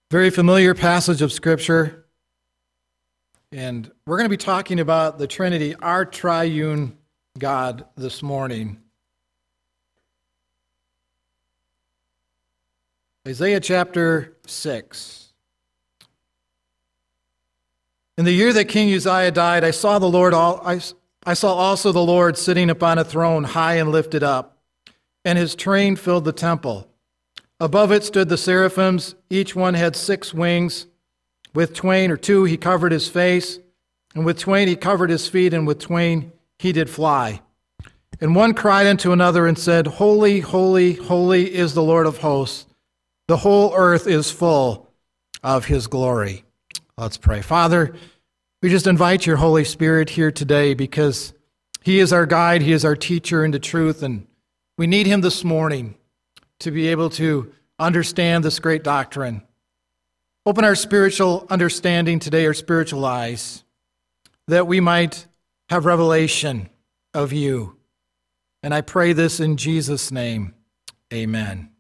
Very familiar passage of Scripture. And we're going to be talking about the Trinity, our triune God, this morning. Isaiah chapter 6. In the year that King Uzziah died, I saw also the Lord sitting upon a throne, high and lifted up, and his train filled the temple. Above it stood the seraphims. Each one had 6 wings. With twain or two he covered his face, and with twain he covered his feet, and with twain he did fly. And one cried unto another and said, Holy, holy, holy is the Lord of hosts. The whole earth is full of his glory. Let's pray. Father, we just invite your Holy Spirit here today because he is our guide, he is our teacher into truth, and we need him this morning to be able to understand this great doctrine. Open our spiritual understanding today, our spiritual eyes, that we might have revelation of you. And I pray this in Jesus' name. Amen.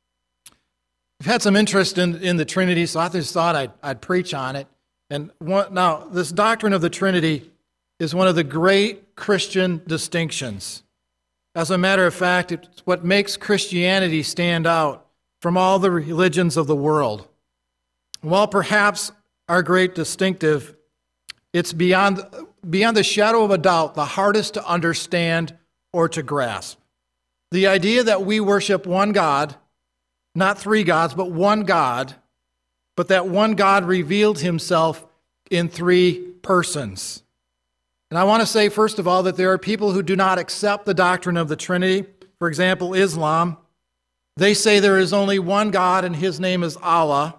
I've had some interest in the Trinity, so I just thought I'd preach on it. Now, this doctrine of the Trinity is one of the great Christian distinctions. As a matter of fact, it's what makes Christianity stand out from all the religions of the world. While perhaps our great distinctive, it's beyond the shadow of a doubt the hardest to understand or to grasp. The idea that we worship one God, not 3 gods, but one God, but that one God revealed himself in 3 persons. And I want to say, first of all, that there are people who do not accept the doctrine of the Trinity. For example, Islam. They say there is only one God and his name is Allah.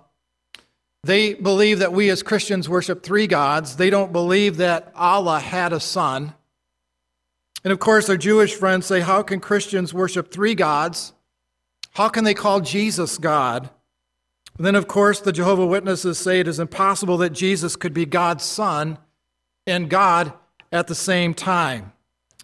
They believe that we as Christians worship 3 gods. They don't believe that Allah had a son. And of course, our Jewish friends say, how can Christians worship 3 gods? How can they call Jesus God? And then, of course, the Jehovah's Witnesses say it is impossible that Jesus could be God's son and God at the same time.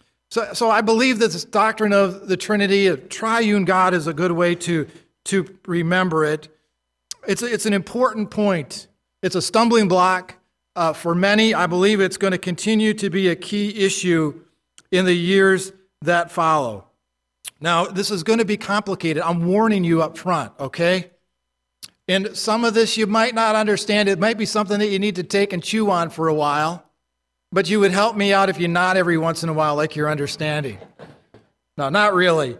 So I believe that this doctrine of the Trinity, a triune God, is a good way to remember it. It's an important point. It's a stumbling block for many. I believe it's going to continue to be a key issue in the years that follow. Now, this is going to be complicated. I'm warning you up front, okay? And some of this you might not understand. It might be something that you need to take and chew on for a while. But you would help me out if you nod every once in a while like you're understanding. No, not really.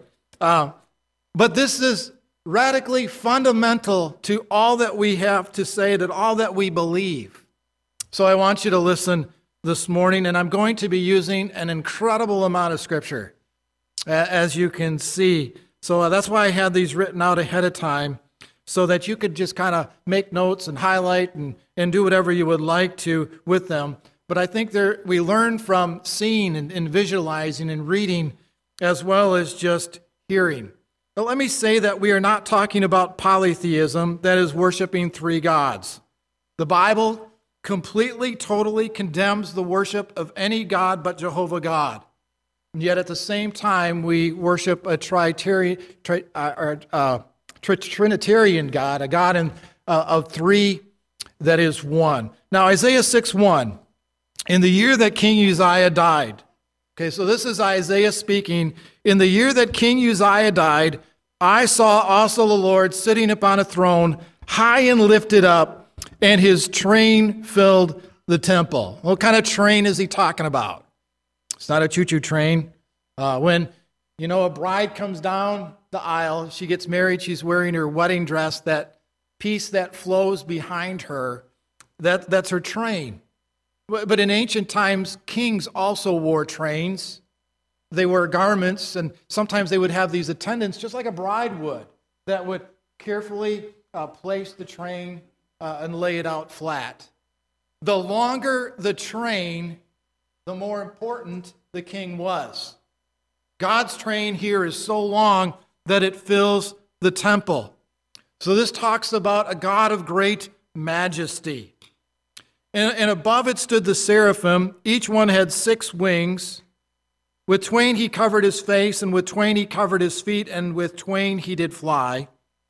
But this is radically fundamental to all that we have to say, that all that we believe. So I want you to listen this morning, and I'm going to be using an incredible amount of Scripture, as you can see. So that's why I had these written out ahead of time, so that you could just kind of make notes and highlight and do whatever you would like to with them. But I think we learn from seeing and visualizing and reading as well as just hearing. But let me say that we are not talking about polytheism, that is worshiping 3 gods. The Bible completely, totally condemns the worship of any god but Jehovah God. And yet at the same time, we worship a Trinitarian God, a God of 3 that is one. Now, Isaiah 6:1. In the year that King Uzziah died. Okay, so this is Isaiah speaking. In the year that King Uzziah died, I saw also the Lord sitting upon a throne, high and lifted up, and his train filled the temple. What kind of train is he talking about? It's not a choo-choo train. When, a bride comes down the aisle, she gets married, she's wearing her wedding dress, that piece that flows behind her, that's her train. But in ancient times, kings also wore trains. They wore garments, and sometimes they would have these attendants, just like a bride would, that would carefully place the train and lay it out flat. The longer the train, the more important the king was. God's train here is so long that it fills the temple. So this talks about a God of great majesty. And above it stood the seraphim. Each one had 6 wings. With twain he covered his face, and with twain he covered his feet, and with twain he did fly.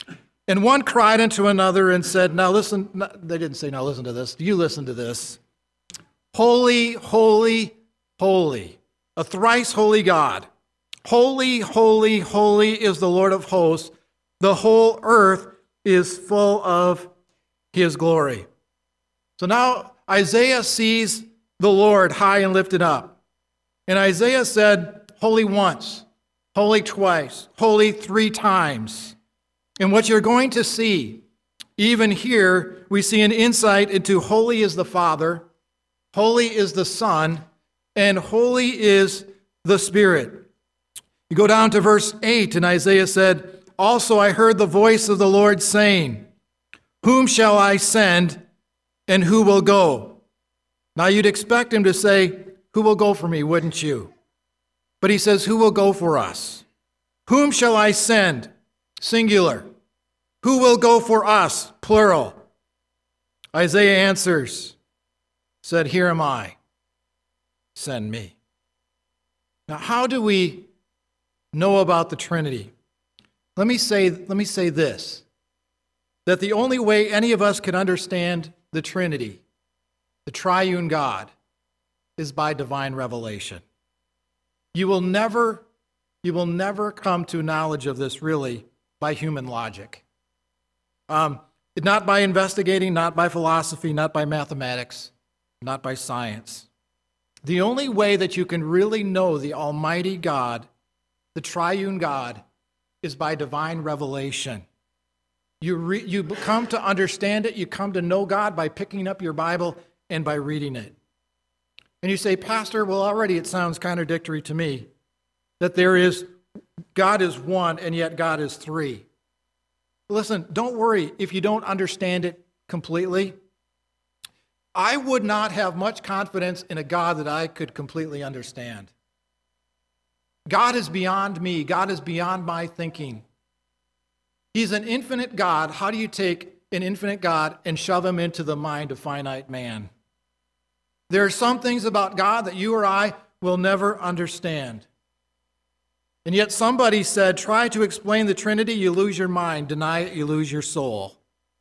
And one cried unto another and said, now listen, they didn't say, now listen to this. You listen to this. Holy, holy, holy, a thrice holy God. Holy, holy, holy is the Lord of hosts. The whole earth is full of his glory. So now Isaiah sees the Lord high and lifted up. And Isaiah said, holy once, holy twice, holy 3 times. And what you're going to see, even here, we see an insight into holy is the Father, holy is the Son, and holy is the Spirit. You go down to verse 8, and Isaiah said, also I heard the voice of the Lord saying, whom shall I send, and who will go? Now you'd expect him to say, who will go for me, wouldn't you? But he says, who will go for us? Whom shall I send? Singular. Who will go for us? Plural. Isaiah answers, said, here am I. Send me. Now, how do we know about the Trinity? Let me say this, that the only way any of us can understand the Trinity, the triune God, is by divine revelation. You will never come to knowledge of this really by human logic. Not by investigating, not by philosophy, not by mathematics, not by science. The only way that you can really know the Almighty God, the triune God, is by divine revelation. You come to understand it, you come to know God by picking up your Bible and by reading it. And you say, Pastor, well, already it sounds contradictory to me that God is one and yet God is 3. Listen, don't worry if you don't understand it completely. I would not have much confidence in a God that I could completely understand. God is beyond me. God is beyond my thinking. He's an infinite God. How do you take an infinite God and shove him into the mind of finite man? There are some things about God that you or I will never understand. And yet somebody said, try to explain the Trinity, you lose your mind. Deny it, you lose your soul.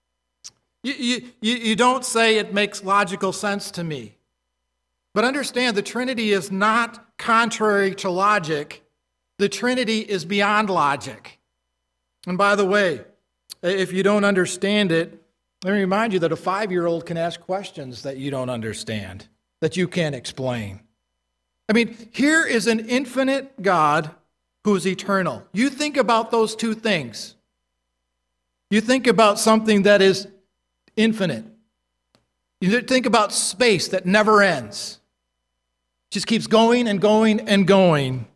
You don't say it makes logical sense to me. But understand, the Trinity is not contrary to logic. The Trinity is beyond logic. And by the way, if you don't understand it, let me remind you that a 5-year-old can ask questions that you don't understand, that you can't explain. I mean, here is an infinite God who is eternal. You think about those two things. You think about something that is infinite. You think about space that never ends. Just keeps going and going and going.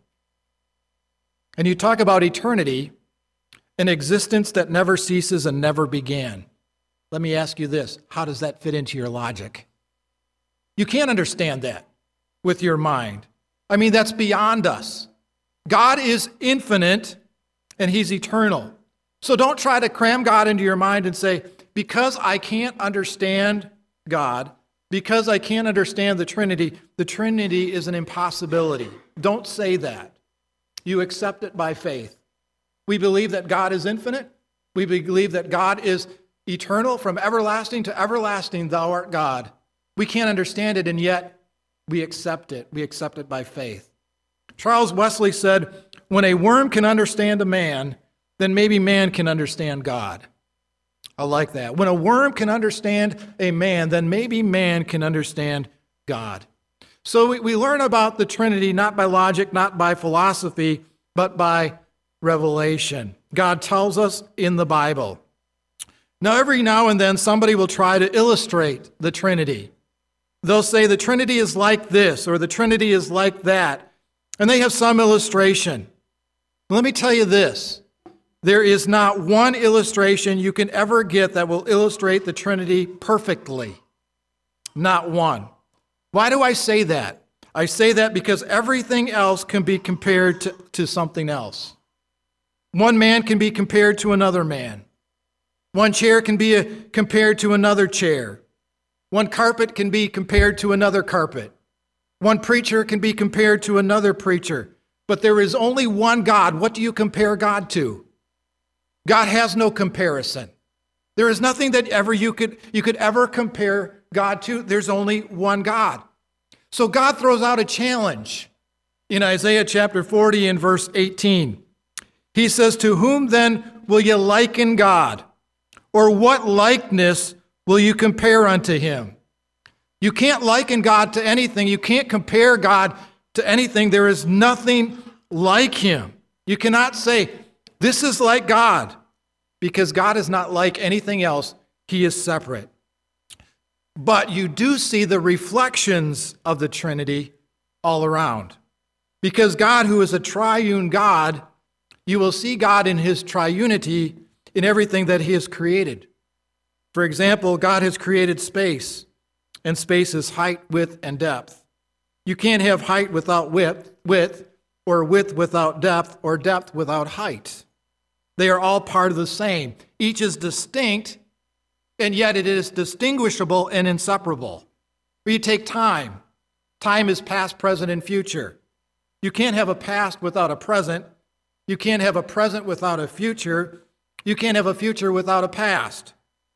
And you talk about eternity, an existence that never ceases and never began. Let me ask you this. How does that fit into your logic? You can't understand that with your mind. I mean, that's beyond us. God is infinite and he's eternal. So don't try to cram God into your mind and say, because I can't understand God, because I can't understand the Trinity is an impossibility. Don't say that. You accept it by faith. We believe that God is infinite. We believe that God is eternal. From everlasting to everlasting, thou art God. We can't understand it, and yet we accept it. We accept it by faith. Charles Wesley said, when a worm can understand a man, then maybe man can understand God. I like that. When a worm can understand a man, then maybe man can understand God. So we learn about the Trinity not by logic, not by philosophy, but by revelation. God tells us in the Bible. Now, every now and then, somebody will try to illustrate the Trinity. They'll say the Trinity is like this, or the Trinity is like that, and they have some illustration. Let me tell you this. There is not one illustration you can ever get that will illustrate the Trinity perfectly. Not one. Why do I say that? I say that because everything else can be compared to something else. One man can be compared to another man. One chair can be compared to another chair. One carpet can be compared to another carpet. One preacher can be compared to another preacher. But there is only one God. What do you compare God to? God has no comparison. There is nothing that you could ever compare God to. There's only one God. So God throws out a challenge in Isaiah chapter 40 and verse 18. He says, "To whom then will you liken God? Or what likeness will you compare unto him?" You can't liken God to anything. You can't compare God to anything. There is nothing like him. You cannot say, this is like God, because God is not like anything else. He is separate. But you do see the reflections of the Trinity all around. Because God, who is a triune God, you will see God in his triunity in everything that he has created. For example, God has created space, and space is height, width, and depth. You can't have height without width, or width without depth, or depth without height. They are all part of the same. Each is distinct, and yet it is distinguishable and inseparable. Where you take time. Time is past, present, and future. You can't have a past without a present. You can't have a present without a future. You can't have a future without a past.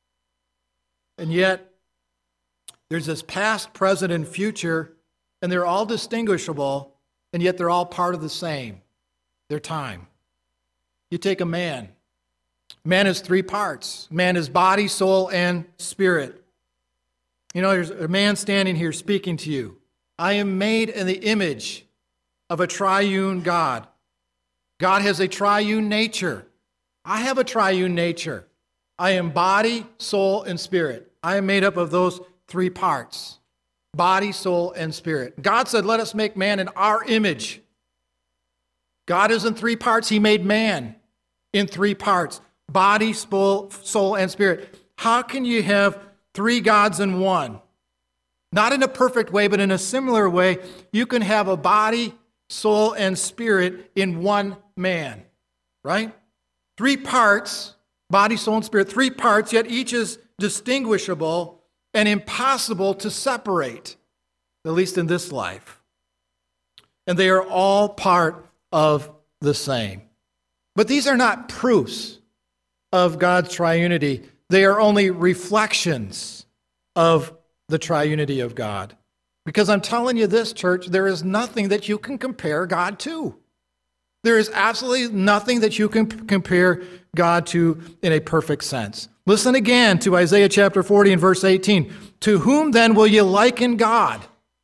And yet, there's this past, present, and future, and they're all distinguishable, and yet they're all part of the same. They're time. You take a man. Man is three parts. Man is body, soul, and spirit. You know, there's a man standing here speaking to you. I am made in the image of a triune God. God has a triune nature. I have a triune nature. I am body, soul, and spirit. I am made up of those three parts. Body, soul, and spirit. God said, let us make man in our image. God is in three parts. He made man in three parts. Body, soul, and spirit. How can you have three gods in one? Not in a perfect way, but in a similar way. You can have a body, soul, and spirit in one man. Right? Three parts, body, soul, and spirit. Three parts, yet each is distinguishable and impossible to separate, at least in this life. And they are all part of the same. But these are not proofs of God's triunity. They are only reflections of the triunity of God. Because I'm telling you this, church, there is nothing that you can compare God to. There is absolutely nothing that you can compare God to in a perfect sense. Listen again to Isaiah chapter 40 and verse 18. To whom then will you liken God?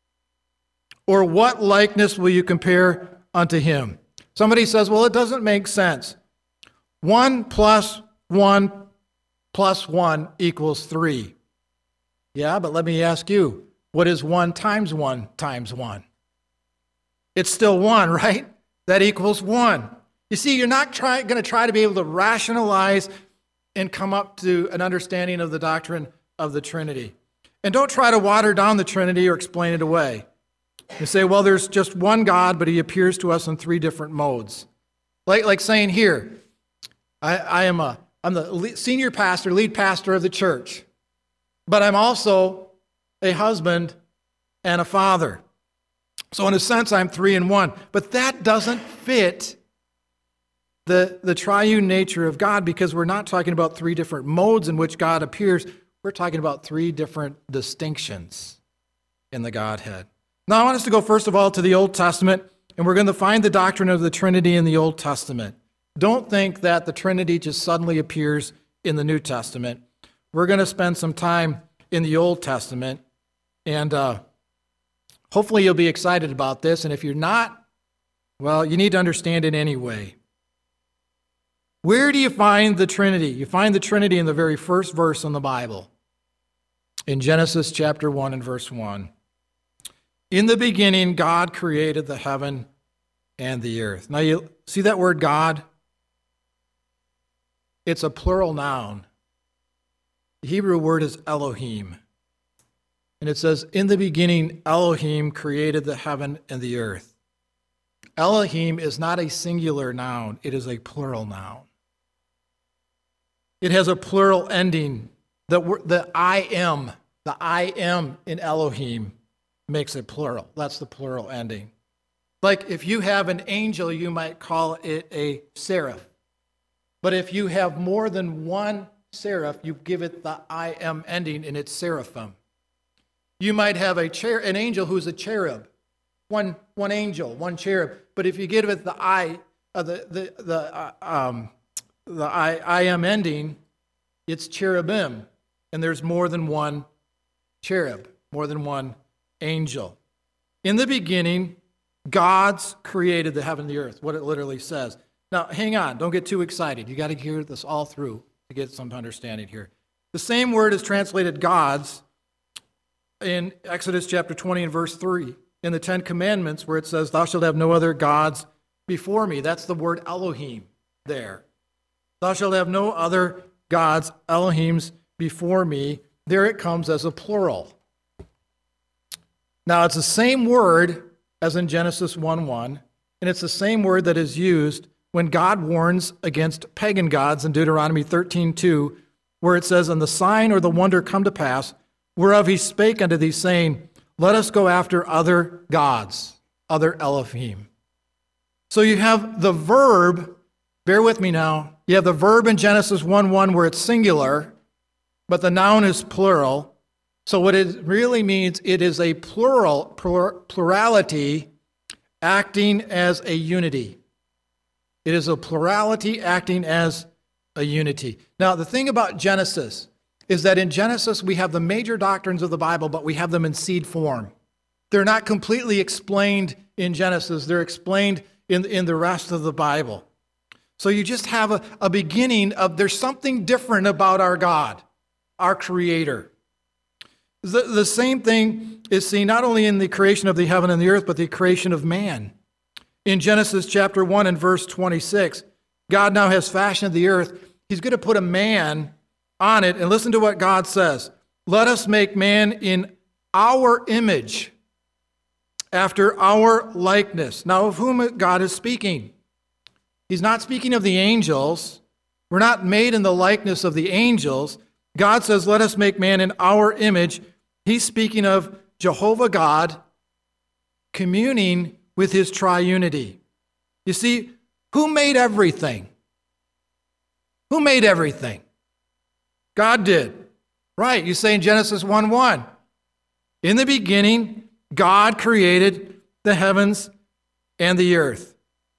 Or what likeness will you compare unto him? Somebody says, well, it doesn't make sense. 1 plus 1 plus 1 equals 3. Yeah, but let me ask you, what is 1 times 1 times 1? It's still 1, right? That equals 1. You see, you're not going to try to be able to rationalize and come up to an understanding of the doctrine of the Trinity. And don't try to water down the Trinity or explain it away. You say, well, there's just one God, but he appears to us in three different modes. Like saying here, I'm the senior pastor, lead pastor of the church, but I'm also a husband and a father. So in a sense, I'm 3 in 1. But that doesn't fit the triune nature of God, because we're not talking about three different modes in which God appears. We're talking about three different distinctions in the Godhead. Now I want us to go first of all to the Old Testament, and we're going to find the doctrine of the Trinity in the Old Testament. Don't think that the Trinity just suddenly appears in the New Testament. We're going to spend some time in the Old Testament, and hopefully you'll be excited about this, and if you're not, well, you need to understand it anyway. Where do you find the Trinity? You find the Trinity in the very first verse in the Bible, in Genesis chapter 1 and verse 1. In the beginning, God created the heaven and the earth. Now, you see that word God? It's a plural noun. The Hebrew word is Elohim. And it says, in the beginning, Elohim created the heaven and the earth. Elohim is not a singular noun. It is a plural noun. It has a plural ending. The I am in Elohim makes it plural. That's the plural ending. Like if you have an angel, you might call it a seraph. But if you have more than one seraph, you give it the I-M ending, and it's seraphim. You might have an angel who's a cherub, one angel, one cherub. But if you give it the I-M ending, it's cherubim, and there's more than one cherub, more than one angel. In the beginning, God's created the heaven and the earth, what it literally says. Now, hang on, don't get too excited. You got to hear this all through to get some understanding here. The same word is translated God's in Exodus chapter 20 and verse 3, in the Ten Commandments, where it says, thou shalt have no other gods before me. That's the word Elohim there. Thou shalt have no other gods, Elohims, before me. There it comes as a plural. Now, it's the same word as in Genesis 1:1, and it's the same word that is used when God warns against pagan gods in Deuteronomy 13:2, where it says, and the sign or the wonder come to pass, whereof he spake unto thee, saying, let us go after other gods, other Elohim. So you have the verb, bear with me now, you have the verb in Genesis 1:1 where it's singular, but the noun is plural. So what it really means, it is a plurality acting as a unity. It is a plurality acting as a unity. Now, the thing about Genesis is that in Genesis we have the major doctrines of the Bible, but we have them in seed form. They're not completely explained in Genesis. They're explained in the rest of the Bible. So you just have a beginning of there's something different about our God, our Creator. The same thing is seen not only in the creation of the heaven and the earth, but the creation of man. In Genesis chapter 1 and verse 26, God now has fashioned the earth. He's going to put a man on it. And listen to what God says. Let us make man in our image, after our likeness. Now, of whom God is speaking? He's not speaking of the angels. We're not made in the likeness of the angels. God says, let us make man in our image. He's speaking of Jehovah God communing with his triunity. You see, who made everything? Who made everything? God did. Right, you say in Genesis 1:1, in the beginning, God created the heavens and the earth.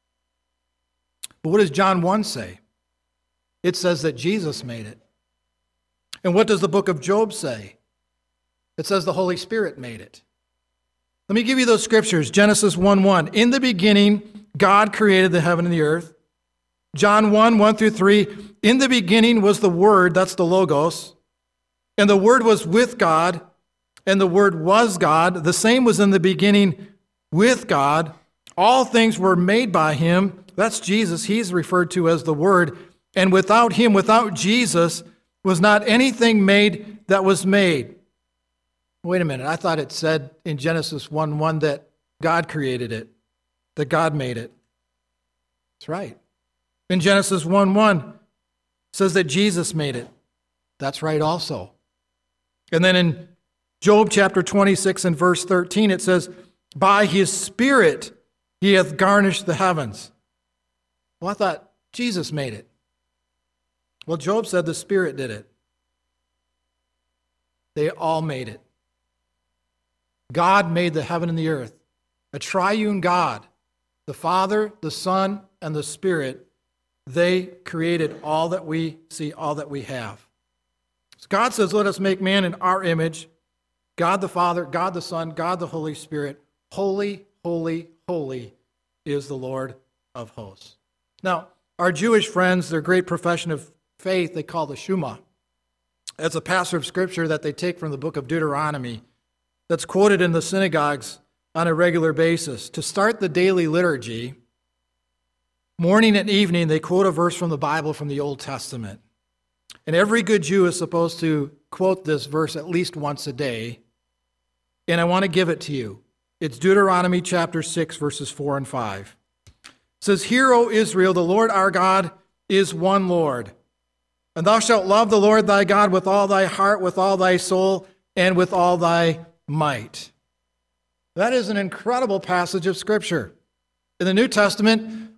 But what does John 1 say? It says that Jesus made it. And what does the book of Job say? It says the Holy Spirit made it. Let me give you those scriptures. Genesis 1:1. In the beginning, God created the heaven and the earth. John 1:1-3. In the beginning was the Word, that's the Logos. And the Word was with God, and the Word was God. The same was in the beginning with God. All things were made by him. That's Jesus. He's referred to as the Word. And without him, without Jesus, was not anything made that was made. Wait a minute. I thought it said in Genesis 1:1 that God created it, that God made it. That's right. In Genesis 1:1, it says that Jesus made it. That's right also. And then in Job chapter 26 and verse 13, it says, by his Spirit he hath garnished the heavens. Well, I thought Jesus made it. Well, Job said the Spirit did it. They all made it. God made the heaven and the earth. A triune God, the Father, the Son, and the Spirit, they created all that we see, all that we have. So God says, let us make man in our image. God the Father, God the Son, God the Holy Spirit. Holy, holy, holy is the Lord of hosts. Now, our Jewish friends, their great profession of faith, they call the Shema. It's a passage of Scripture that they take from the book of Deuteronomy that's quoted in the synagogues on a regular basis. To start the daily liturgy, morning and evening, they quote a verse from the Bible from the Old Testament. And every good Jew is supposed to quote this verse at least once a day. And I want to give it to you. It's Deuteronomy chapter 6, verses 4 and 5. It says, hear, O Israel, the Lord our God is one Lord. And thou shalt love the Lord thy God with all thy heart, with all thy soul, and with all thy might. That is an incredible passage of Scripture. In the New Testament,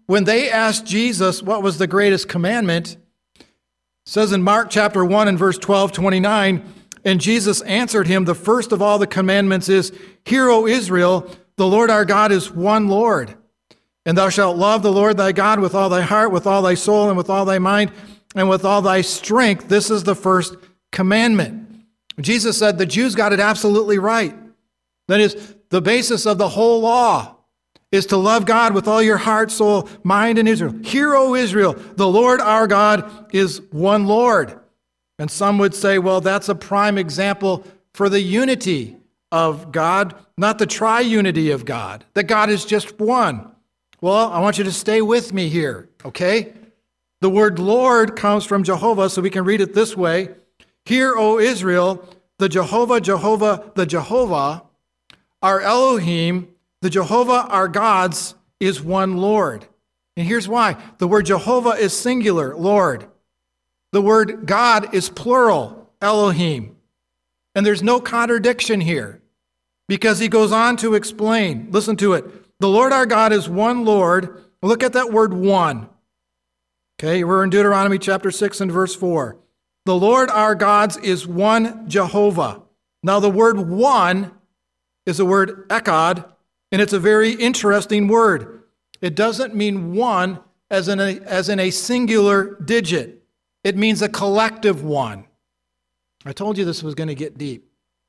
when they asked Jesus what was the greatest commandment, it says in Mark chapter 1 and verse 29, and Jesus answered him, the first of all the commandments is, Hear, O Israel, the Lord our God is one Lord. And thou shalt love the Lord thy God with all thy heart, with all thy soul, and with all thy mind, and with all thy strength. This is the first commandment. Jesus said the Jews got it absolutely right. That is, the basis of the whole law is to love God with all your heart, soul, mind, and Israel. Hear, O Israel, the Lord our God is one Lord. And some would say, well, that's a prime example for the unity of God, not the triunity of God, that God is just one. Well, I want you to stay with me here, okay? The word Lord comes from Jehovah, so we can read it this way. Hear, O Israel, the Jehovah, the Jehovah, our Elohim, the Jehovah, our gods, is one Lord. And here's why. The word Jehovah is singular, Lord. The word God is plural, Elohim. And there's no contradiction here because he goes on to explain. Listen to it. The Lord our God is one Lord. Look at that word one. Okay, we're in Deuteronomy chapter 6 and verse 4. The Lord our God is one Jehovah. Now the word one is the word echad, and it's a very interesting word. It doesn't mean one as in a singular digit. It means a collective one. I told you this was going to get deep.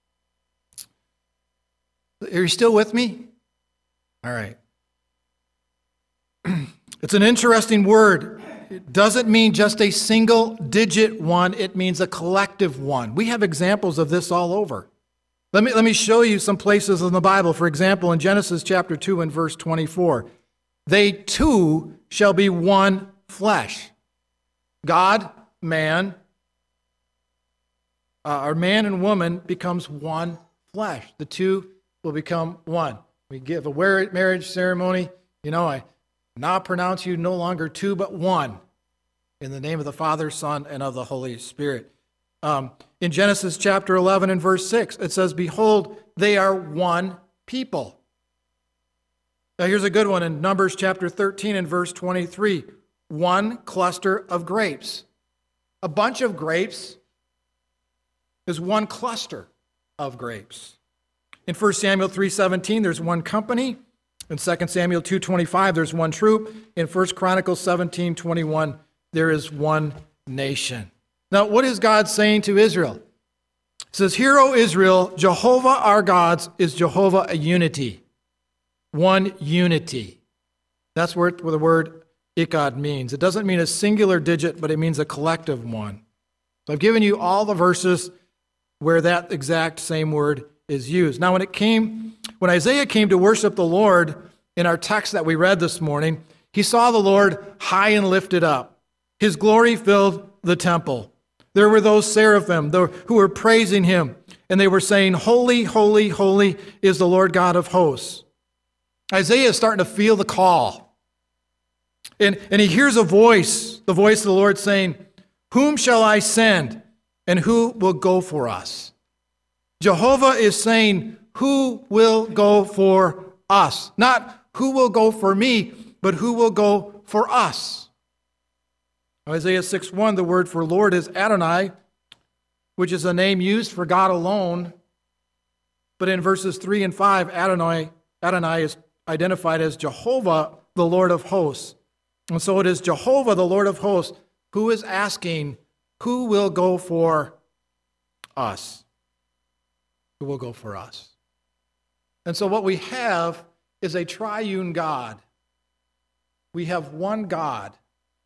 Are you still with me? All right. It's an interesting word. It doesn't mean just a single digit one. It means a collective one. We have examples of this all over. Let me show you some places in the Bible. For example, in Genesis chapter 2 and verse 24, they two shall be one flesh. God, man, or man and woman becomes one flesh. The two will become one. We give a marriage ceremony. I now pronounce you no longer two, but one. In the name of the Father, Son, and of the Holy Spirit. In Genesis chapter 11 and verse 6, it says, Behold, they are one people. Now here's a good one in Numbers chapter 13 and verse 23. One cluster of grapes. A bunch of grapes is one cluster of grapes. In 1 Samuel 3:17, there's one company. In 2 Samuel 2:25, there's one troop. In 1 Chronicles 17:21, there is one nation. Now, what is God saying to Israel? He says, Hear, O Israel, Jehovah our God is Jehovah a unity. One unity. That's what the word echad means. It doesn't mean a singular digit, but it means a collective one. So I've given you all the verses where that exact same word is used. Now, when Isaiah came to worship the Lord in our text that we read this morning, he saw the Lord high and lifted up. His glory filled the temple. There were those seraphim who were praising him, and they were saying, Holy, holy, holy is the Lord God of hosts. Isaiah is starting to feel the call. And he hears a voice, the voice of the Lord saying, Whom shall I send, and who will go for us? Jehovah is saying, Who will go for us? Not who will go for me, but who will go for us? Isaiah 6:1, the word for Lord is Adonai, which is a name used for God alone. But in verses 3 and 5, Adonai is identified as Jehovah, the Lord of hosts. And so it is Jehovah, the Lord of hosts, who is asking, who will go for us? Who will go for us? And so what we have is a triune God. We have one God.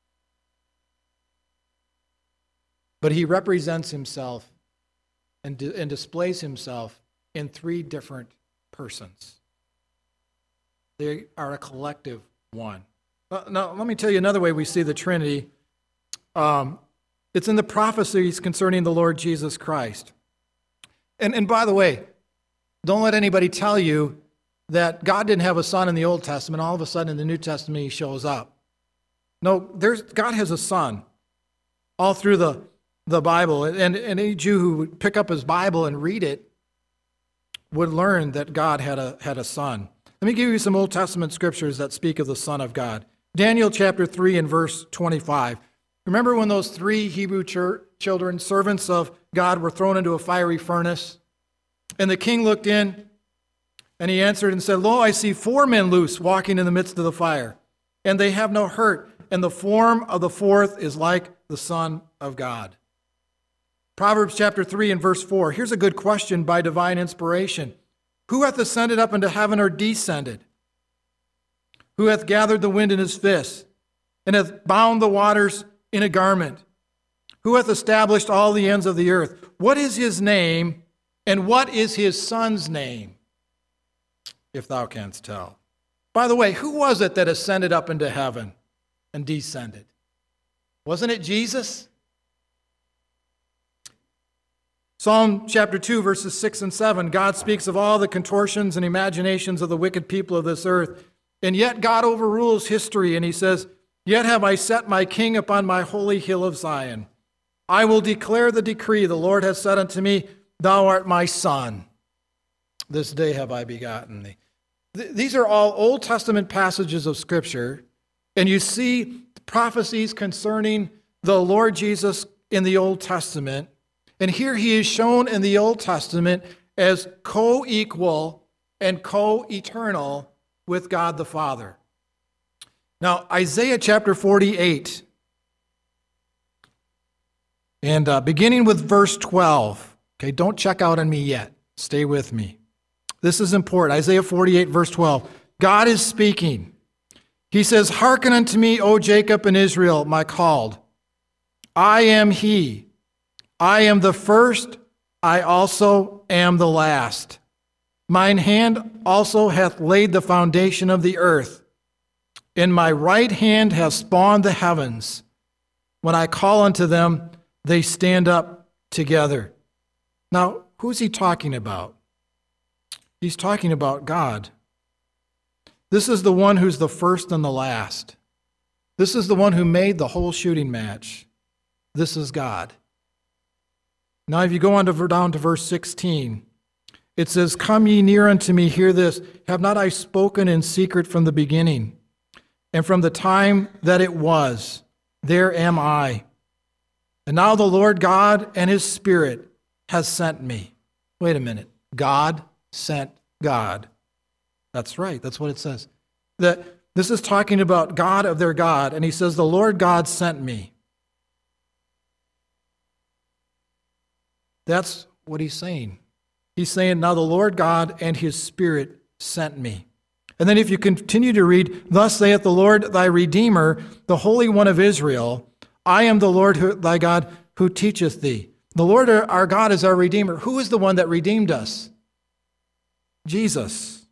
But he represents himself and displays himself in three different persons. They are a collective one. Now, let me tell you another way we see the Trinity. It's in the prophecies concerning the Lord Jesus Christ. And by the way, don't let anybody tell you that God didn't have a son in the Old Testament. All of a sudden in the New Testament he shows up. No, God has a son all through the Bible. And any Jew who would pick up his Bible and read it would learn that God had a son. Let me give you some Old Testament scriptures that speak of the Son of God. Daniel chapter 3 and verse 25. Remember when those three Hebrew children, servants of God, were thrown into a fiery furnace? And the king looked in, and he answered and said, Lo, I see 4 men loose walking in the midst of the fire, and they have no hurt, and the form of the fourth is like the Son of God. Proverbs chapter 3 and verse 4. Here's a good question by divine inspiration. Who hath ascended up into heaven or descended? Who hath gathered the wind in his fist, and hath bound the waters in a garment? Who hath established all the ends of the earth? What is his name, and what is his son's name? If thou canst tell. By the way, who was it that ascended up into heaven and descended? Wasn't it Jesus? Psalm chapter 2, verses 6 and 7, God speaks of all the contortions and imaginations of the wicked people of this earth. And yet God overrules history, and he says, Yet have I set my king upon my holy hill of Zion. I will declare the decree. The Lord has said unto me, Thou art my son. This day have I begotten thee. These are all Old Testament passages of Scripture, and you see prophecies concerning the Lord Jesus in the Old Testament. And here he is shown in the Old Testament as co-equal and co-eternal with God the Father. Now, Isaiah chapter 48, and beginning with verse 12. Okay, don't check out on me yet. Stay with me. This is important. Isaiah 48, verse 12. God is speaking. He says, Hearken unto me, O Jacob and Israel, my called. I am he. I am the first. I also am the last. Mine hand also hath laid the foundation of the earth. In my right hand hath spawned the heavens. When I call unto them, they stand up together. Now, who's he talking about? He's talking about God. This is the one who's the first and the last. This is the one who made the whole shooting match. This is God. Now, if you go on down to verse 16, it says, Come ye near unto me, hear this. Have not I spoken in secret from the beginning? And from the time that it was, there am I. And now the Lord God and his Spirit has sent me. Wait a minute. God sent God. That's right. That's what it says. That this is talking about God of their God. And he says, the Lord God sent me. That's what he's saying. He's saying, now the Lord God and his Spirit sent me. And then if you continue to read, Thus saith the Lord thy Redeemer, the Holy One of Israel, I am the Lord thy God who teacheth thee. The Lord our God is our Redeemer. Who is the one that redeemed us? Jesus.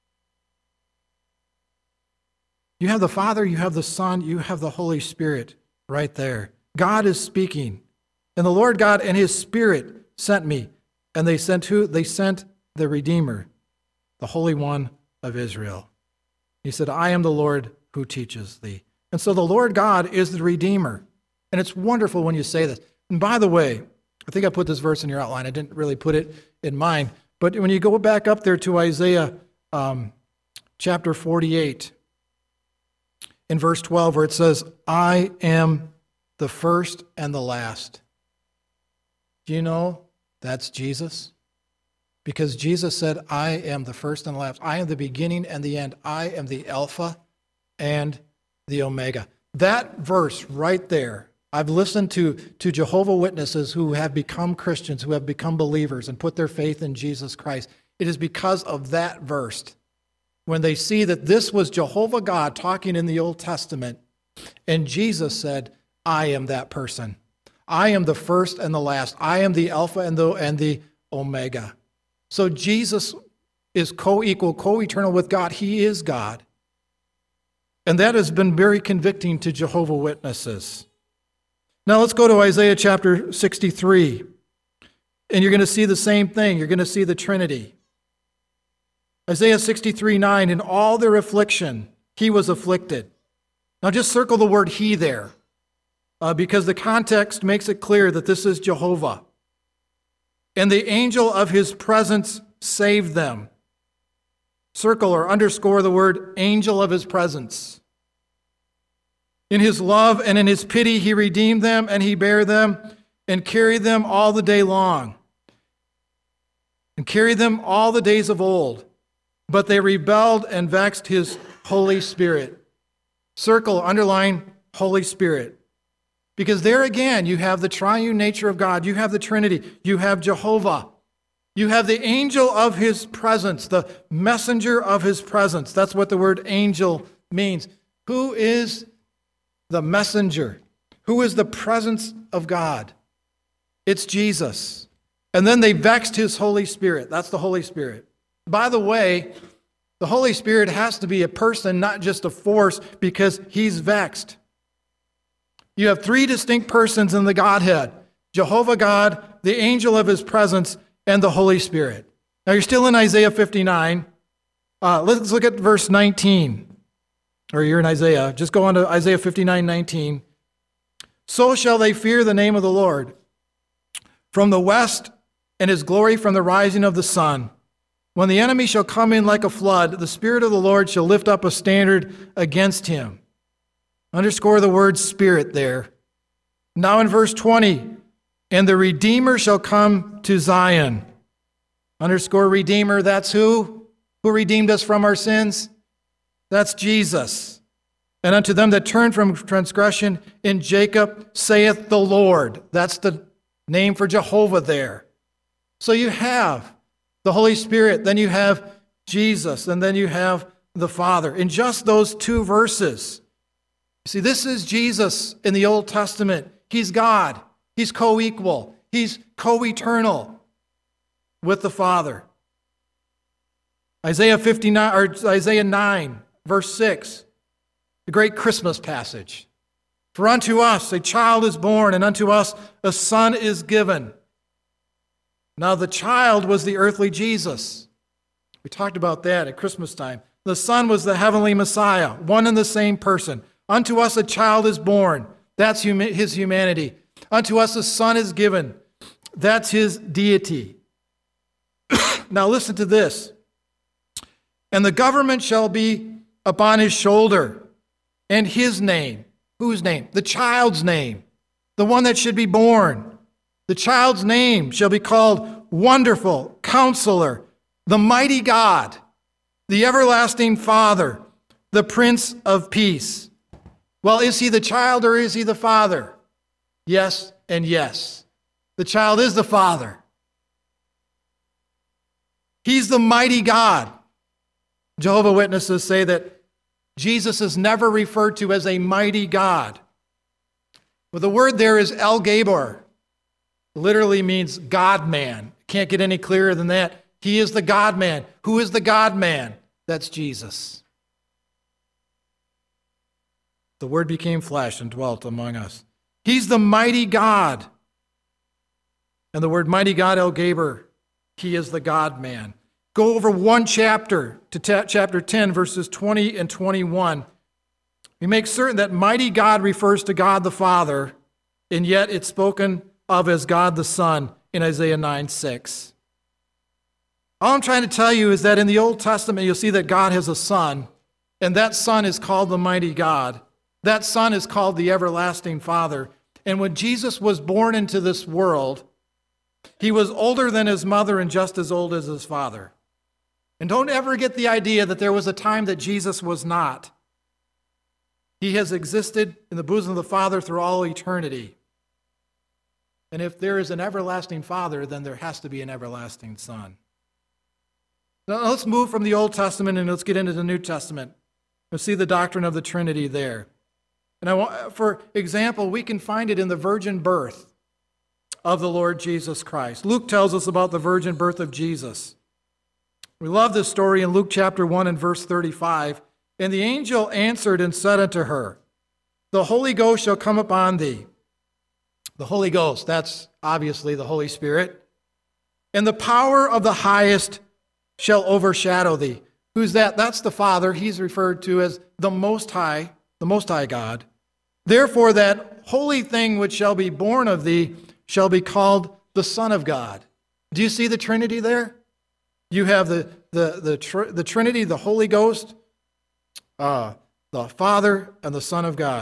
You have the Father, you have the Son, you have the Holy Spirit right there. God is speaking. And the Lord God and his Spirit sent me. And they sent who? They sent the Redeemer, the Holy One of Israel. He said, I am the Lord who teaches thee. And so the Lord God is the Redeemer. And it's wonderful when you say this. And by the way, I think I put this verse in your outline. I didn't really put it in mine. But when you go back up there to Isaiah chapter 48, in verse 12, where it says, I am the first and the last. Do you know that's Jesus? Because Jesus said, I am the first and the last. I am the beginning and the end. I am the Alpha and the Omega. That verse right there, I've listened to Jehovah's Witnesses who have become Christians, who have become believers and put their faith in Jesus Christ. It is because of that verse. When they see that this was Jehovah God talking in the Old Testament, and Jesus said, I am that person. I am the first and the last. I am the Alpha and the Omega. So Jesus is co-equal, co-eternal with God. He is God. And that has been very convicting to Jehovah's Witnesses. Now let's go to Isaiah chapter 63. And you're going to see the same thing. You're going to see the Trinity. Isaiah 63:9, in all their affliction, he was afflicted. Now just circle the word he there, because the context makes it clear that this is Jehovah. And the angel of his presence saved them. Circle or underscore the word angel of his presence. In his love and in his pity he redeemed them, and he bare them and carried them all the day long, and carried them all the days of old. But they rebelled and vexed his Holy Spirit. Circle, underline, Holy Spirit. Because there again, you have the triune nature of God. You have the Trinity. You have Jehovah. You have the angel of his presence, the messenger of his presence. That's what the word angel means. Who is the messenger? Who is the presence of God? It's Jesus. And then they vexed his Holy Spirit. That's the Holy Spirit. By the way, the Holy Spirit has to be a person, not just a force, because he's vexed. You have three distinct persons in the Godhead: Jehovah God, the angel of his presence, and the Holy Spirit. Now you're still in Isaiah 59. Let's look at verse 19. Or you're in Isaiah. Just go on to Isaiah 59:19. So shall they fear the name of the Lord from the west, and his glory from the rising of the sun. When the enemy shall come in like a flood, the Spirit of the Lord shall lift up a standard against him. Underscore the word Spirit there. Now in verse 20, and the Redeemer shall come to Zion. Underscore Redeemer, that's who? Who redeemed us from our sins? That's Jesus. And unto them that turn from transgression in Jacob saith the Lord. That's the name for Jehovah there. So you have the Holy Spirit, then you have Jesus, and then you have the Father. In just those two verses. See, this is Jesus in the Old Testament. He's God. He's co-equal. He's co-eternal with the Father. Isaiah 59 or Isaiah 9, verse 6, the great Christmas passage. For unto us a child is born, and unto us a son is given. Now the child was the earthly Jesus. We talked about that at Christmas time. The Son was the heavenly Messiah, one and the same person. Unto us a child is born. That's his humanity. Unto us a son is given. That's his deity. Now listen to this. And the government shall be upon his shoulder, and his name. Whose name? The child's name. The one that should be born. The child's name shall be called Wonderful, Counselor, the Mighty God, the Everlasting Father, the Prince of Peace. Well, is he the child or is he the father? Yes and yes. The child is the father. He's the mighty God. Jehovah's Witnesses say that Jesus is never referred to as a mighty God. But the word there is El Gabor. Literally means God-man. Can't get any clearer than that. He is the God-man. Who is the God-man? That's Jesus. The Word became flesh and dwelt among us. He's the mighty God. And the word mighty God, El Gabor, he is the God-man. Go over one chapter to chapter 10, verses 20 and 21. We make certain that mighty God refers to God the Father, and yet it's spoken of as God the Son in Isaiah 9:6. All I'm trying to tell you is that in the Old Testament, you'll see that God has a son, and that son is called the mighty God. That son is called the everlasting Father. And when Jesus was born into this world, he was older than his mother and just as old as his father. And don't ever get the idea that there was a time that Jesus was not. He has existed in the bosom of the Father through all eternity. And if there is an everlasting Father, then there has to be an everlasting Son. Now let's move from the Old Testament and let's get into the New Testament. We'll see the doctrine of the Trinity there. And for example, we can find it in the virgin birth of the Lord Jesus Christ. Luke tells us about the virgin birth of Jesus. We love this story in Luke chapter 1 and verse 35. And the angel answered and said unto her, The Holy Ghost shall come upon thee. The Holy Ghost, that's obviously the Holy Spirit. And the power of the highest shall overshadow thee. Who's that? That's the Father. He's referred to as the Most High God. Therefore that holy thing which shall be born of thee shall be called the Son of God. Do you see the Trinity there? You have the Trinity, the Holy Ghost, the Father, and the Son of God.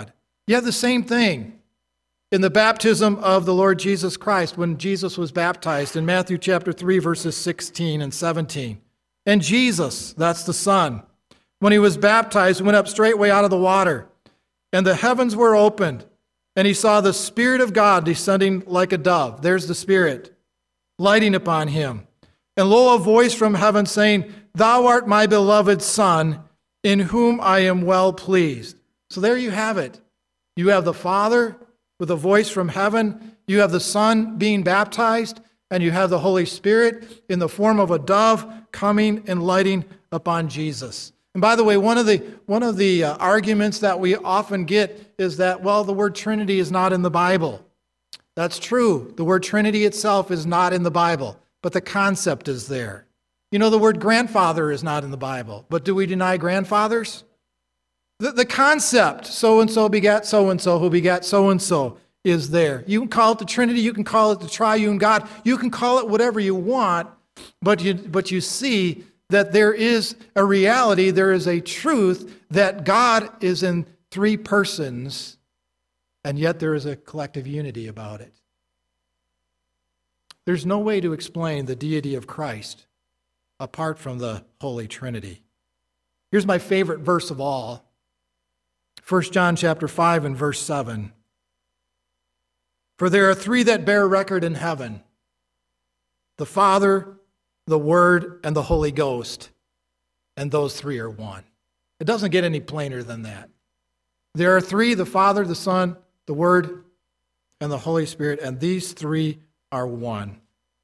You have the same thing in the baptism of the Lord Jesus Christ when Jesus was baptized in Matthew chapter 3, verses 16 and 17. And Jesus, that's the Son, when he was baptized, went up straightway out of the water, and the heavens were opened, and he saw the Spirit of God descending like a dove. There's the Spirit, lighting upon him. And lo, a voice from heaven saying, Thou art my beloved Son, in whom I am well pleased. So there you have it. You have the Father with a voice from heaven. You have the Son being baptized, and you have the Holy Spirit in the form of a dove coming and lighting upon Jesus. And by the way, one of the arguments that we often get is that, well, the word Trinity is not in the Bible. That's true. The word Trinity itself is not in the Bible, but the concept is there. You know, the word grandfather is not in the Bible, but do we deny grandfathers? The concept, so-and-so begat so-and-so, who begat so-and-so, is there. You can call it the Trinity, you can call it the triune God, you can call it whatever you want, but you see that there is a reality, there is a truth that God is in three persons, and yet there is a collective unity about it. There's no way to explain the deity of Christ apart from the Holy Trinity. Here's my favorite verse of all. 1 John chapter 5 and verse 7. For there are three that bear record in heaven, the Father, the Word, and the Holy Ghost, and those three are one. It doesn't get any plainer than that. There are three, the Father, the Son, the Word, and the Holy Spirit, and these three are one.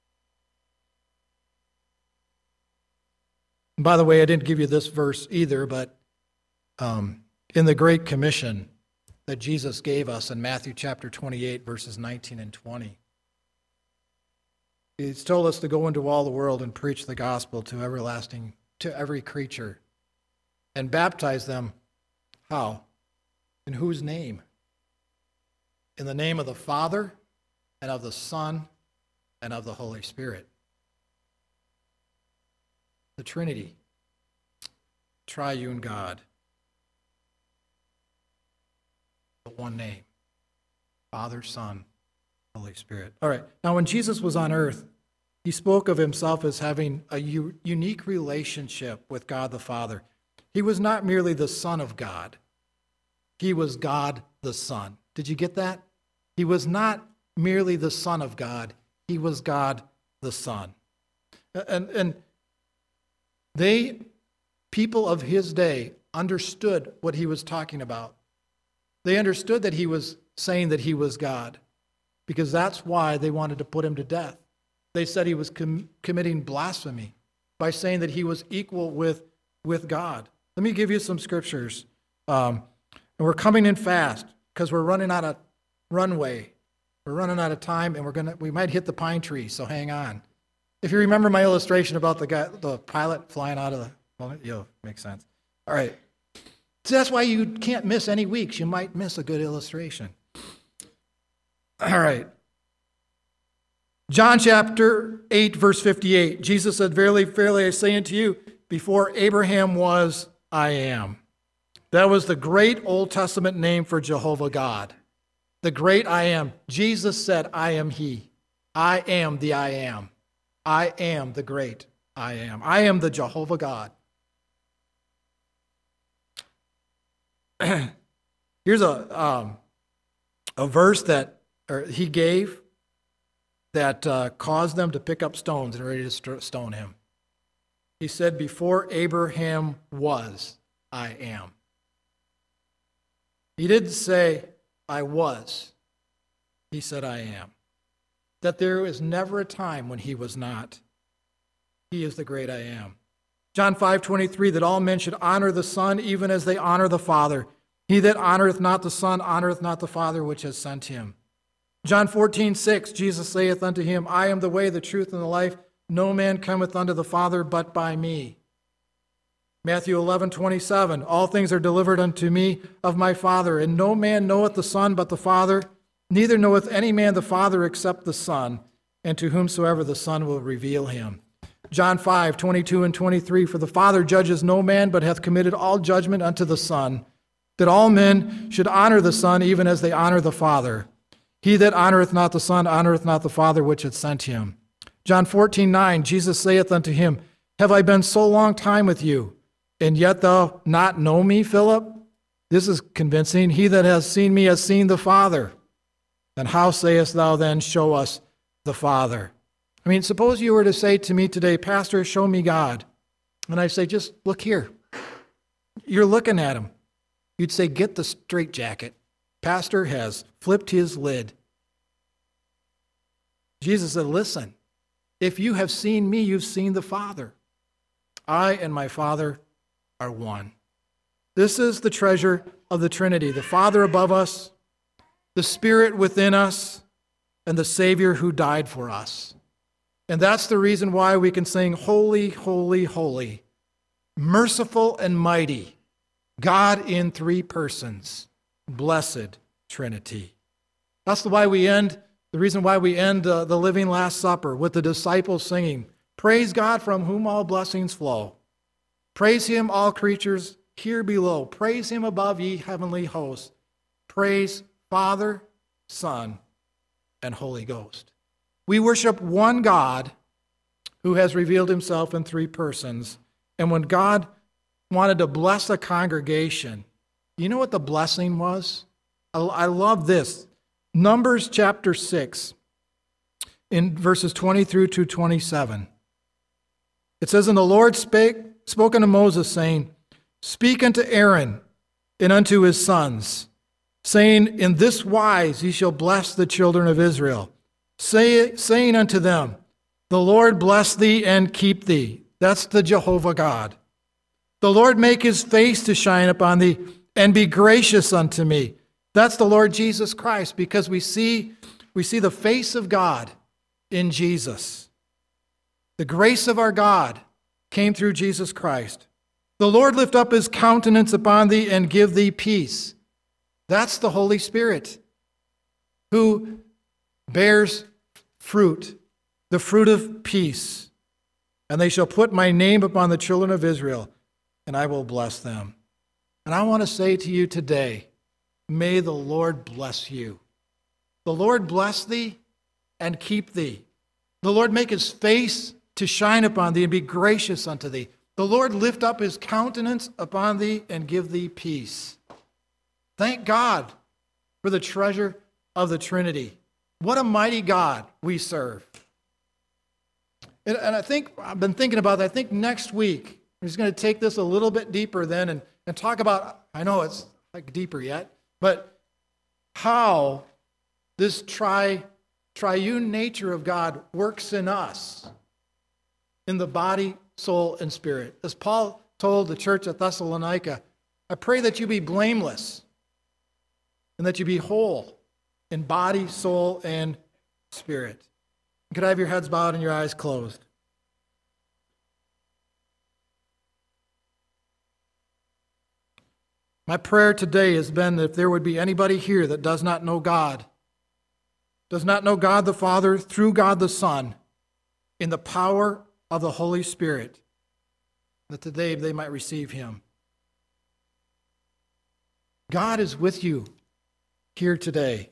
And by the way, I didn't give you this verse either, but in the Great Commission that Jesus gave us in Matthew chapter 28, verses 19 and 20, He's told us to go into all the world and preach the gospel to every creature, and baptize them. How? In whose name? In the name of the Father, and of the Son, and of the Holy Spirit. The Trinity, triune God, but one name, Father, Son, Holy Spirit. All right, now when Jesus was on earth, he spoke of himself as having a unique relationship with God the Father. He was not merely the Son of God. He was God the Son. Did you get that? He was not merely the Son of God. He was God the Son. And people of his day, understood what he was talking about. They understood that he was saying that he was God, because that's why they wanted to put him to death. They said he was committing blasphemy by saying that he was equal with God. Let me give you some scriptures. And we're coming in fast because we're running out of runway. We're running out of time, and we might hit the pine tree, so hang on. If you remember my illustration about the pilot flying out of the... Well, makes sense. All right. So that's why you can't miss any weeks. You might miss a good illustration. All right. John chapter 8, verse 58. Jesus said, Verily, verily, I say unto you, before Abraham was, I am. That was the great Old Testament name for Jehovah God. The great I am. Jesus said, I am he. I am the I am. I am the great I am. I am the Jehovah God. Here's a verse that he gave that caused them to pick up stones and ready to stone him. He said, before Abraham was, I am. He didn't say, I was. He said, I am. That there is never a time when he was not. He is the great I am. John 5:23, that all men should honor the Son even as they honor the Father. He that honoreth not the Son honoreth not the Father which has sent him. John 14:6, Jesus saith unto him, I am the way, the truth, and the life. No man cometh unto the Father but by me. Matthew 11:27, all things are delivered unto me of my Father, and no man knoweth the Son but the Father, neither knoweth any man the Father except the Son, and to whomsoever the Son will reveal him. John 5:22 and 23, for the Father judges no man, but hath committed all judgment unto the Son, that all men should honor the Son even as they honor the Father. He that honoreth not the Son honoreth not the Father which hath sent him. John 14:9, Jesus saith unto him, Have I been so long time with you, and yet thou not know me, Philip? This is convincing. He that has seen me has seen the Father. And how sayest thou then, Show us the Father? I mean, suppose you were to say to me today, Pastor, show me God. And I say, just look here. You're looking at him. You'd say, get the straitjacket. Pastor has flipped his lid. Jesus said, listen, if you have seen me, you've seen the Father. I and my Father are one. This is the treasure of the Trinity, the Father above us, the Spirit within us, and the Savior who died for us. And that's the reason why we can sing, Holy, holy, holy, merciful and mighty, God in three persons, blessed Trinity. That's the reason why we end the Living Last Supper with the disciples singing, Praise God from whom all blessings flow. Praise him, all creatures here below. Praise him above, ye heavenly hosts. Praise Father, Son, and Holy Ghost. We worship one God who has revealed himself in three persons. And when God wanted to bless a congregation, you know what the blessing was? I love this. Numbers chapter 6, in verses 20 through to 27. It says, And the Lord spoke unto Moses, saying, Speak unto Aaron and unto his sons, saying, In this wise ye shall bless the children of Israel, saying unto them, The Lord bless thee and keep thee. That's the Jehovah God. The Lord make his face to shine upon thee and be gracious unto me. That's the Lord Jesus Christ, because we see the face of God in Jesus. The grace of our God came through Jesus Christ. The Lord lift up his countenance upon thee and give thee peace. That's the Holy Spirit, who bears fruit, the fruit of peace. And they shall put my name upon the children of Israel, and I will bless them. And I want to say to you today, may the Lord bless you. The Lord bless thee and keep thee. The Lord make his face to shine upon thee and be gracious unto thee. The Lord lift up his countenance upon thee and give thee peace. Thank God for the treasure of the Trinity. What a mighty God we serve. And I think, I've been thinking about that. I think next week, we're just going to take this a little bit deeper then and talk about, I know it's like deeper yet, but how this triune nature of God works in us, in the body, soul, and spirit. As Paul told the church at Thessalonica, I pray that you be blameless and that you be whole in body, soul, and spirit. Could I have your heads bowed and your eyes closed? My prayer today has been that if there would be anybody here that does not know God the Father through God the Son, in the power of the Holy Spirit, that today they might receive him. God is with you here today.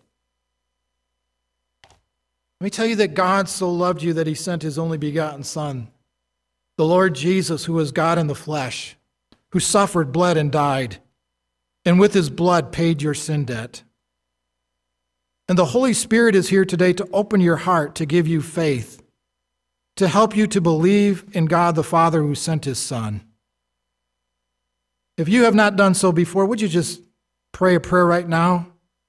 Let me tell you that God so loved you that he sent his only begotten Son, the Lord Jesus, who was God in the flesh, who suffered, bled, and died, and with his blood paid your sin debt. And the Holy Spirit is here today to open your heart, to give you faith, to help you to believe in God the Father who sent his Son. If you have not done so before, would you just pray a prayer right now?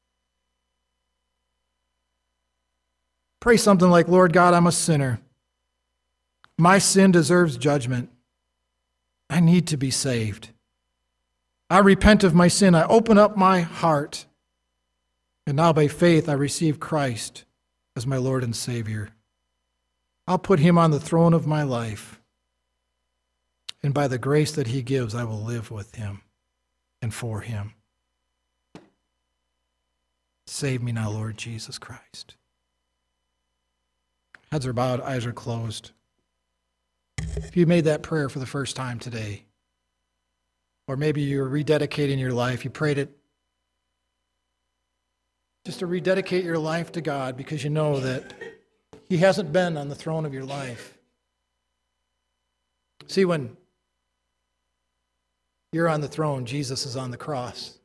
Pray something like, Lord God, I'm a sinner. My sin deserves judgment. I need to be saved. I repent of my sin. I open up my heart. And now by faith, I receive Christ as my Lord and Savior. I'll put him on the throne of my life. And by the grace that he gives, I will live with him and for him. Save me now, Lord Jesus Christ. Heads are bowed, eyes are closed. If you made that prayer for the first time today, Or maybe you're rededicating your life. You prayed it just to rededicate your life to God because you know that He hasn't been on the throne of your life. See, when you're on the throne, Jesus is on the cross.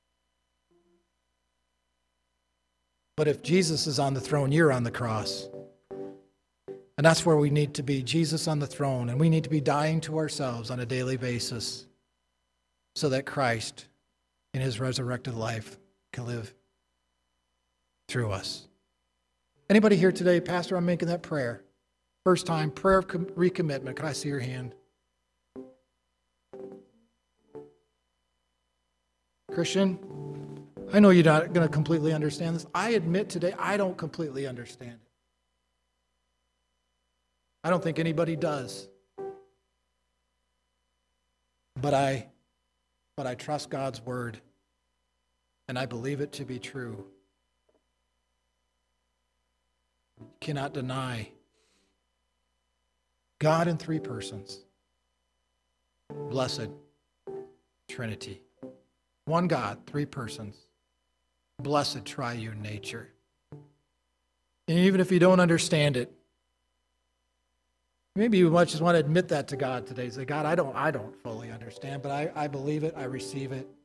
But if Jesus is on the throne, you're on the cross. And that's where we need to be, Jesus on the throne. And we need to be dying to ourselves on a daily basis so that Christ, in His resurrected life, can live through us. Anybody here today, Pastor, I'm making that prayer. First time, prayer of recommitment. Can I see your hand? Christian, I know you're not going to completely understand this. I admit today I don't completely understand it. I don't think anybody does. But I trust God's word, and I believe it to be true. You cannot deny God in three persons. Blessed Trinity. One God, three persons. Blessed triune nature. And even if you don't understand it, maybe you might just want to admit that to God today. Say, God, I don't fully understand, but I believe it, I receive it.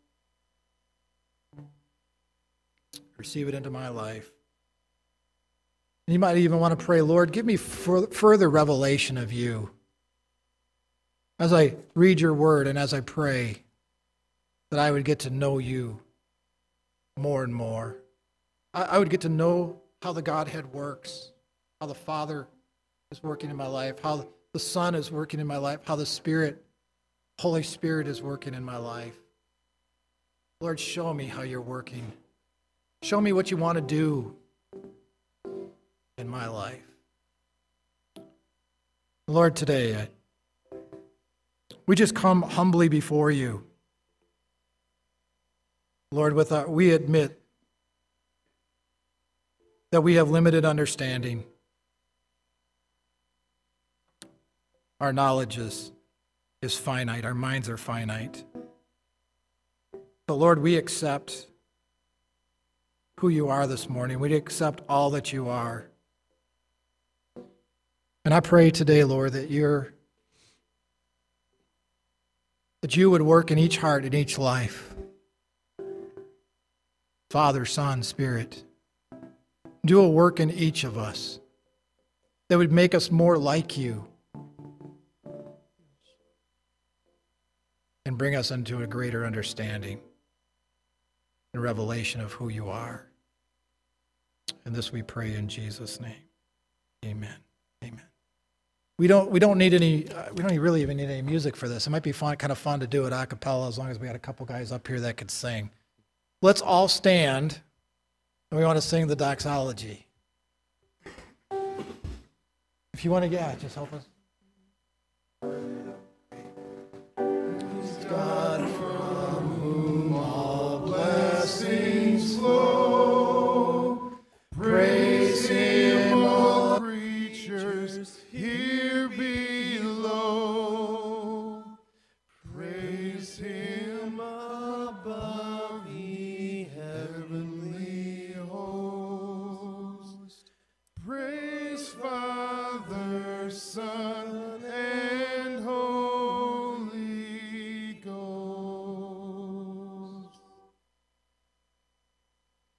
Receive it into my life. And you might even want to pray, Lord, give me further revelation of you. As I read your word and as I pray, that I would get to know you more and more. I would get to know how the Godhead works, how the Father is working in my life, how the Son is working in my life, how the Spirit, Holy Spirit is working in my life. Lord, show me how you're working. Show me what you want to do in my life. Lord, today, we just come humbly before you. Lord, we admit that we have limited understanding. Our knowledge is finite. Our minds are finite. But Lord, we accept who you are this morning. We accept all that you are. And I pray today, Lord, that you would work in each heart, in each life. Father, Son, Spirit, do a work in each of us that would make us more like you and bring us into a greater understanding and revelation of who you are. And this we pray in Jesus' name. Amen. Amen. We don't really even need any music for this. It might be kind of fun to do it a cappella as long as we had a couple guys up here that could sing. Let's all stand, and we want to sing the doxology. If you want to, just help us. God from whom all blessings flow, praise Him, all creatures here below, praise Him above.